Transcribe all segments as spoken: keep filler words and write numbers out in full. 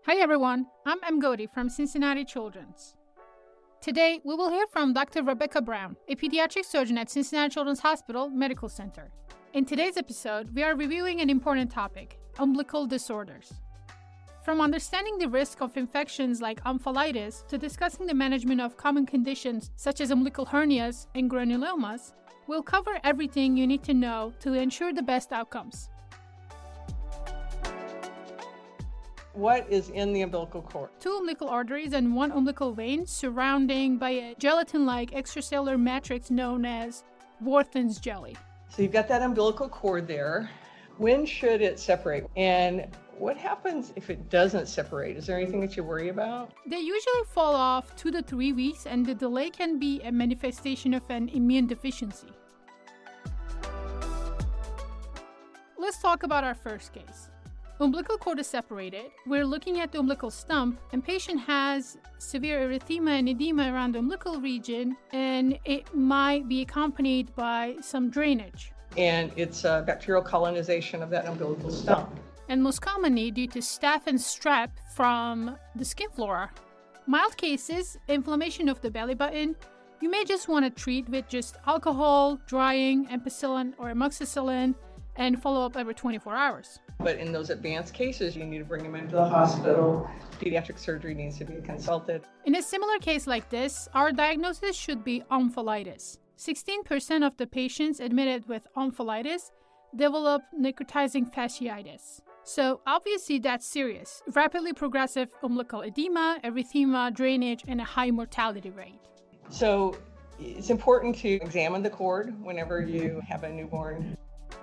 Hi everyone, I'm M. Godi from Cincinnati Children's. Today, we will hear from Doctor Rebecca Brown, a pediatric surgeon at Cincinnati Children's Hospital Medical Center. In today's episode, we are reviewing an important topic, umbilical disorders. From understanding the risk of infections like omphalitis to discussing the management of common conditions such as umbilical hernias and granulomas, we'll cover everything you need to know to ensure the best outcomes. What is in the umbilical cord? Two umbilical arteries and one umbilical vein surrounding by a gelatin-like extracellular matrix known as Wharton's jelly. So you've got that umbilical cord there. When should it separate? And what happens if it doesn't separate? Is there anything that you worry about? They usually fall off two to three weeks, and the delay can be a manifestation of an immune deficiency. Let's talk about our first case. Umbilical cord is separated. We're looking at the umbilical stump, and patient has severe erythema and edema around the umbilical region, and it might be accompanied by some drainage. And it's a bacterial colonization of that umbilical stump. And most commonly due to staph and strep from the skin flora. Mild cases, inflammation of the belly button, you may just want to treat with just alcohol, drying, ampicillin or amoxicillin, and follow up every twenty-four hours. But in those advanced cases, you need to bring them into the hospital. Pediatric surgery needs to be consulted. In a similar case like this, our diagnosis should be omphalitis. sixteen percent of the patients admitted with omphalitis develop necrotizing fasciitis. So obviously that's serious. Rapidly progressive umbilical edema, erythema, drainage, and a high mortality rate. So it's important to examine the cord whenever you have a newborn.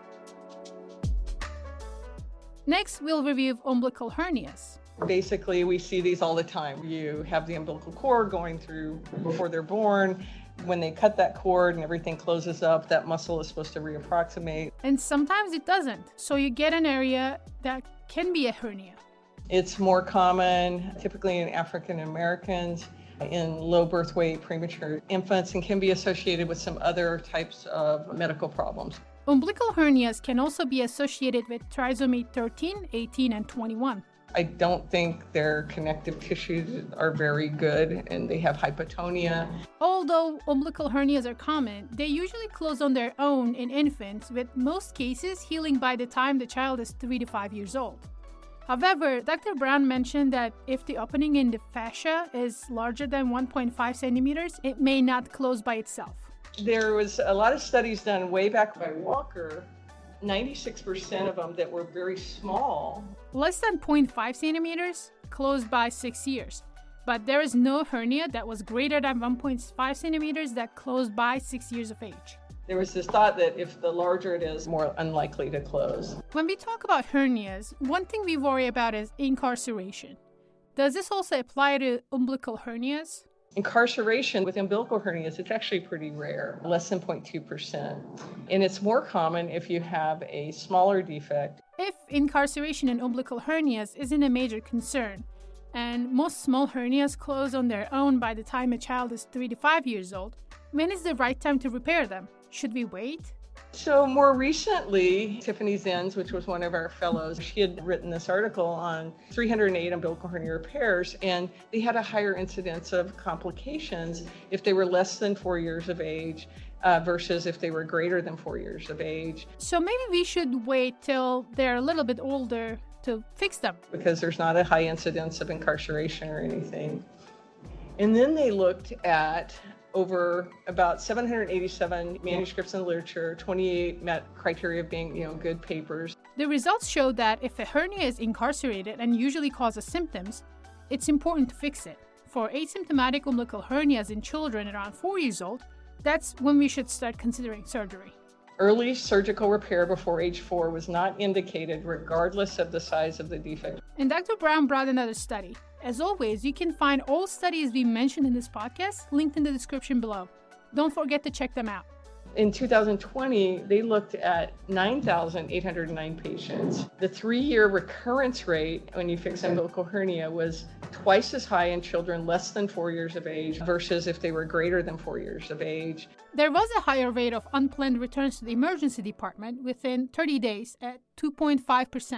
Next, we'll review umbilical hernias. Basically, we see these all the time. You have the umbilical cord going through before they're born. When they cut that cord and everything closes up, that muscle is supposed to reapproximate. And sometimes it doesn't. So you get an area that can be a hernia. It's more common, typically in African Americans, in low birth weight, premature infants, and can be associated with some other types of medical problems. Umbilical hernias can also be associated with trisomy thirteen, eighteen, and twenty-one. I don't think their connective tissues are very good and they have hypotonia. Although umbilical hernias are common, they usually close on their own in infants, with most cases healing by the time the child is three to five years old. However, Doctor Brown mentioned that if the opening in the fascia is larger than one point five centimeters, it may not close by itself. There was a lot of studies done way back by Walker, ninety-six percent of them that were very small. Less than zero point five centimeters closed by six years. But there is no hernia that was greater than one point five centimeters that closed by six years of age. There was this thought that if the larger it is, more unlikely to close. When we talk about hernias, one thing we worry about is incarceration. Does this also apply to umbilical hernias? Incarceration with umbilical hernias, it's actually pretty rare, less than zero point two percent. And it's more common if you have a smaller defect. If incarceration in umbilical hernias isn't a major concern, and most small hernias close on their own by the time a child is three to five years old, when is the right time to repair them? Should we wait? So more recently, Tiffany Zenz, which was one of our fellows, she had written this article on three hundred eight umbilical hernia repairs, and they had a higher incidence of complications if they were less than four years of age uh, versus if they were greater than four years of age. So maybe we should wait till they're a little bit older to fix them. Because there's not a high incidence of incarceration or anything. And then they looked at over about seven hundred eighty-seven manuscripts in the literature, twenty-eight met criteria of being, you know, good papers. The results show that if a hernia is incarcerated and usually causes symptoms, it's important to fix it. For asymptomatic umbilical hernias in children around four years old, that's when we should start considering surgery. Early surgical repair before age four was not indicated regardless of the size of the defect. And Doctor Brown brought another study. As always, you can find all studies we mentioned in this podcast linked in the description below. Don't forget to check them out. In two thousand twenty, they looked at nine thousand eight hundred nine patients. The three-year recurrence rate when you fix umbilical hernia was twice as high in children less than four years of age versus if they were greater than four years of age. There was a higher rate of unplanned returns to the emergency department within thirty days at two point five percent.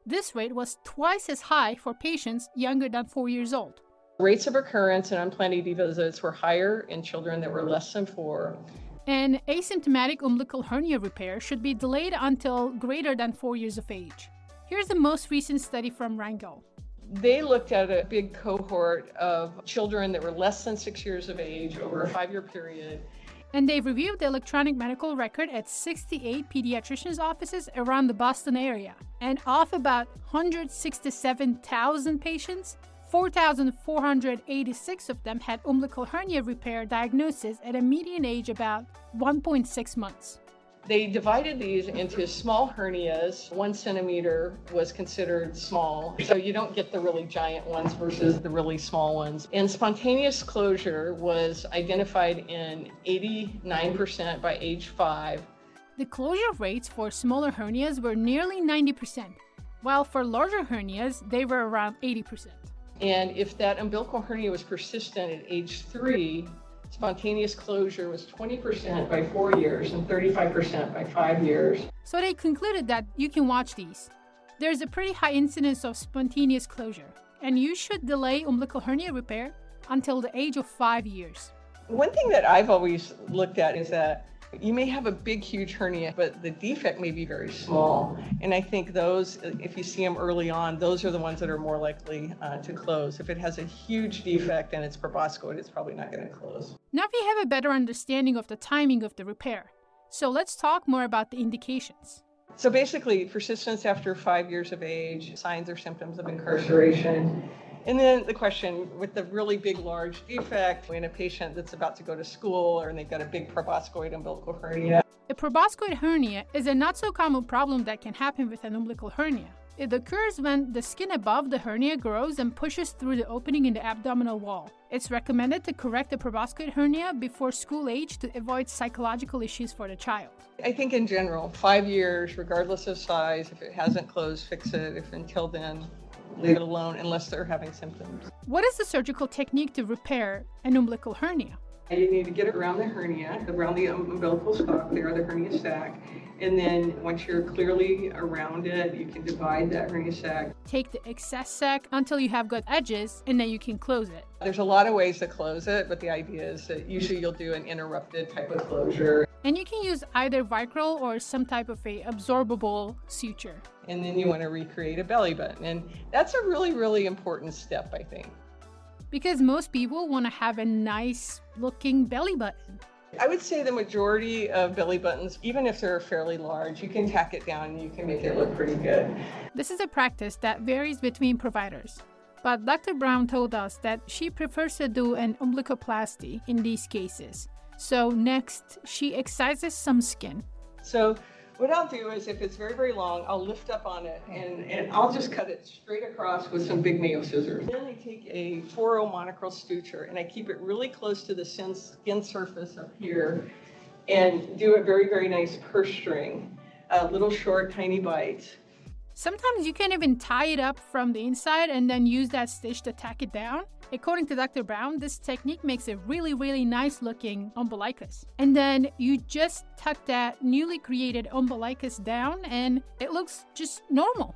This rate was twice as high for patients younger than four years old. Rates of recurrence and unplanned E D visits were higher in children that were less than four. And asymptomatic umbilical hernia repair should be delayed until greater than four years of age. Here's the most recent study from Rangel. They looked at a big cohort of children that were less than six years of age over a five-year period. And they reviewed the electronic medical record at sixty-eight pediatricians' offices around the Boston area. And of about one hundred sixty-seven thousand patients, four thousand four hundred eighty-six of them had umbilical hernia repair diagnosis at a median age about one point six months. They divided these into small hernias. One centimeter was considered small, so you don't get the really giant ones versus the really small ones. And spontaneous closure was identified in eighty-nine percent by age five. The closure rates for smaller hernias were nearly ninety percent, while for larger hernias, they were around eighty percent. And if that umbilical hernia was persistent at age three, spontaneous closure was twenty percent by four years and thirty-five percent by five years. So they concluded that you can watch these. There's a pretty high incidence of spontaneous closure, and you should delay umbilical hernia repair until the age of five years. One thing that I've always looked at is that you may have a big, huge hernia, but the defect may be very small. And I think those, if you see them early on, those are the ones that are more likely uh, to close. If it has a huge defect and it's proboscoid, it's probably not going to close. Now we have a better understanding of the timing of the repair. So let's talk more about the indications. So basically, persistence after five years of age, signs or symptoms of incarceration. And then the question, with the really big, large defect in a patient that's about to go to school or they've got a big proboscoid umbilical hernia. A proboscoid hernia is a not-so-common problem that can happen with an umbilical hernia. It occurs when the skin above the hernia grows and pushes through the opening in the abdominal wall. It's recommended to correct the proboscoid hernia before school age to avoid psychological issues for the child. I think in general, five years, regardless of size, if it hasn't closed, fix it. If until then, leave it alone unless they're having symptoms. What is the surgical technique to repair an umbilical hernia? You need to get it around the hernia, around the umbilical stalk there, the hernia sac. And then once you're clearly around it, you can divide that hernia sac. Take the excess sac until you have good edges, and then you can close it. There's a lot of ways to close it, but the idea is that usually you'll do an interrupted type of closure. And you can use either Vicryl or some type of a absorbable suture. And then you want to recreate a belly button. And that's a really, really important step, I think. Because most people want to have a nice looking belly button. I would say the majority of belly buttons, even if they're fairly large, you can tack it down and you can make it look pretty good. This is a practice that varies between providers. But Doctor Brown told us that she prefers to do an umbilicoplasty in these cases. So next, she excises some skin. So what I'll do is, if it's very, very long, I'll lift up on it and, and I'll just cut it straight across with some big Mayo scissors. Then I take a four oh monochrome suture and I keep it really close to the skin surface up here and do a very, very nice purse string, a little short, tiny bite. Sometimes you can even tie it up from the inside and then use that stitch to tack it down. According to Doctor Brown, this technique makes a really, really nice looking umbilicus. And then you just tuck that newly created umbilicus down and it looks just normal.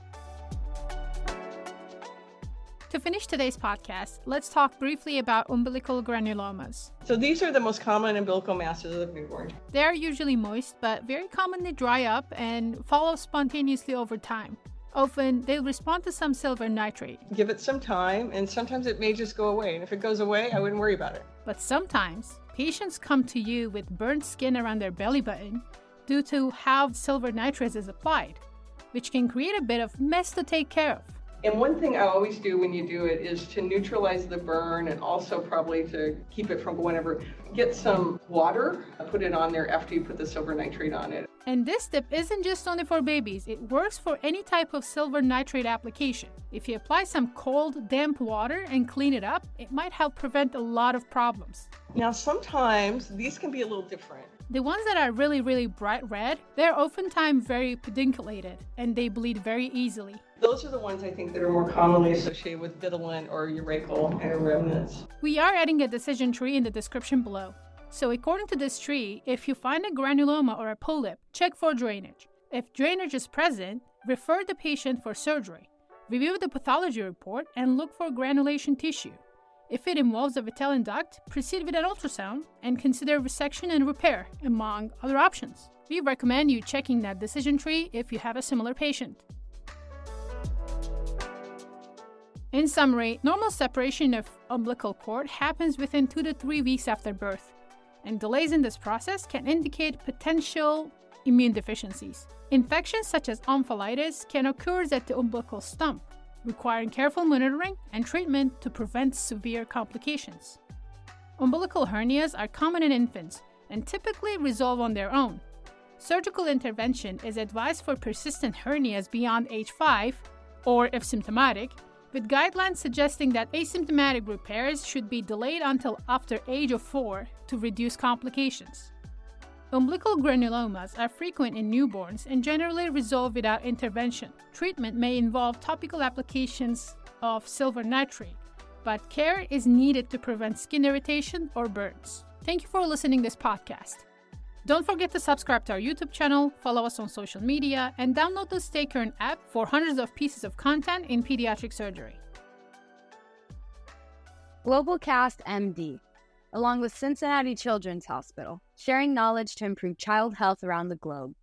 To finish today's podcast, let's talk briefly about umbilical granulomas. So these are the most common umbilical masses of newborn. They are usually moist, but very commonly dry up and fall off spontaneously over time. Often, they'll respond to some silver nitrate. Give it some time, and sometimes it may just go away. And if it goes away, I wouldn't worry about it. But sometimes, patients come to you with burnt skin around their belly button due to how silver nitrate is applied, which can create a bit of mess to take care of. And one thing I always do when you do it is to neutralize the burn and also probably to keep it from going over. Get some water, put it on there after you put the silver nitrate on it. And this tip isn't just only for babies. It works for any type of silver nitrate application. If you apply some cold, damp water and clean it up, it might help prevent a lot of problems. Now, sometimes these can be a little different. The ones that are really, really bright red, they're oftentimes very pedunculated and they bleed very easily. Those are the ones I think that are more commonly associated with vitelline or urachal and remnants. We are adding a decision tree in the description below. So according to this tree, if you find a granuloma or a polyp, check for drainage. If drainage is present, refer the patient for surgery, review the pathology report, and look for granulation tissue. If it involves a Vitelline duct, proceed with an ultrasound and consider resection and repair, among other options. We recommend you checking that decision tree if you have a similar patient. In summary, normal separation of umbilical cord happens within two to three weeks after birth, and delays in this process can indicate potential immune deficiencies. Infections such as omphalitis can occur at the umbilical stump, requiring careful monitoring and treatment to prevent severe complications. Umbilical hernias are common in infants and typically resolve on their own. Surgical intervention is advised for persistent hernias beyond age five, or if symptomatic, with guidelines suggesting that asymptomatic repairs should be delayed until after age of four to reduce complications. Umbilical granulomas are frequent in newborns and generally resolve without intervention. Treatment may involve topical applications of silver nitrate, but care is needed to prevent skin irritation or burns. Thank you for listening to this podcast. Don't forget to subscribe to our YouTube channel, follow us on social media, and download the Stay Current app for hundreds of pieces of content in pediatric surgery. GlobalCast M D, along with Cincinnati Children's Hospital, sharing knowledge to improve child health around the globe.